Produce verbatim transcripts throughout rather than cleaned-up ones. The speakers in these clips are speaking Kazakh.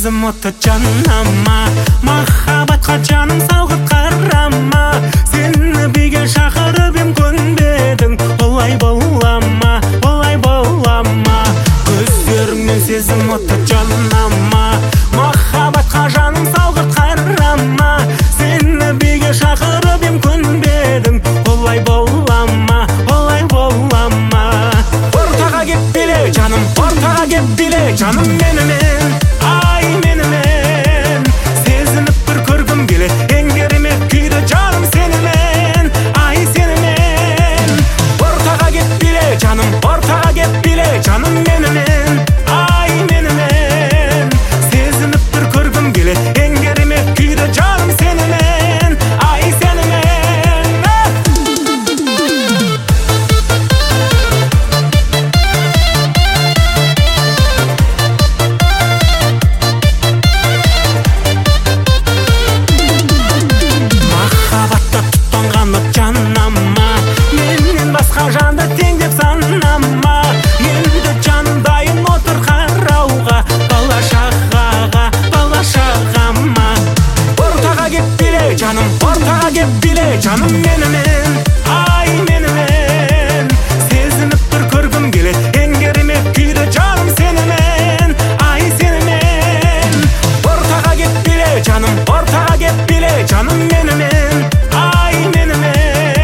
сезім оты жанама, махаббатқа жаным салғып қарама. Сені биге шақырып ем көнбедің, олай болама, олай болама. Көздеріңнен сезім оты жанама, махаббатқа жаным салғып қарама. Сені биге шақырып ем көнбедің, олай болама, олай болама. Ортаға кеп биле жаным, ортаға кеп биле жаным менімен, ай менімен. Сезініп бір көргім келе, ең керемет күйді жаным сенімен, ай сенімен. Ортаға кеп биле жаным, ортаға кеп биле жаным менімен, ай менімен. Сезініп бір көргім келе, ең керемет күйді жаным сенімен, ай сенімен. Жанама, менен басқа жанды тең деп санама. Енді жаным дайын отыр қарауға, бала шағаға, бала шағама. Ортаға кеп биле жаным, ортаға кеп биле жаным менімен, ай менімен. Сезініп бір көргім келе, ең керемет күйді жаным сенімен, ай сенімен. Ортаға кеп биле жаным, ортаға кеп биле жаным менімен, ай менімен.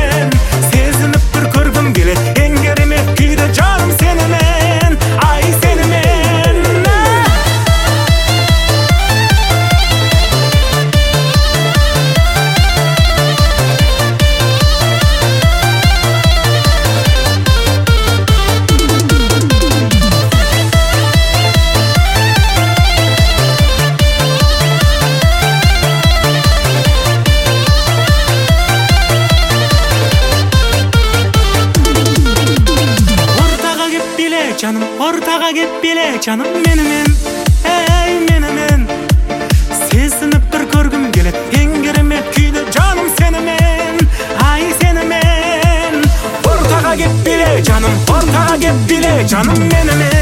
Жаным, ортаға кеп биле жаным менімен, ей менімен. Сезініп бір көргім келеді, ең керемет күйді жаным сенімен, ай сенімен. Ортаға кеп биле жаным, ортаға кеп биле жаным менімен.